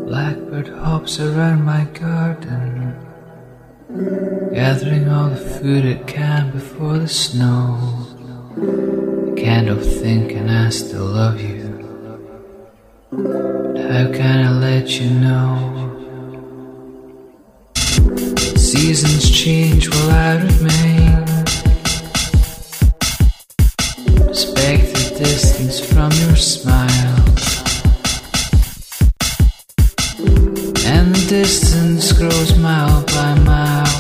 Blackbird hops around my garden, gathering all the food it can before the snow. I can't help thinking I still love you, but how can I let you know? Seasons change while I remain. Respect the distance from your smile, and the distance grows mile by mile.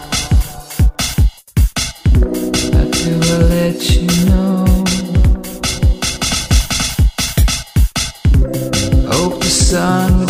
How do I let you know? Hope the sun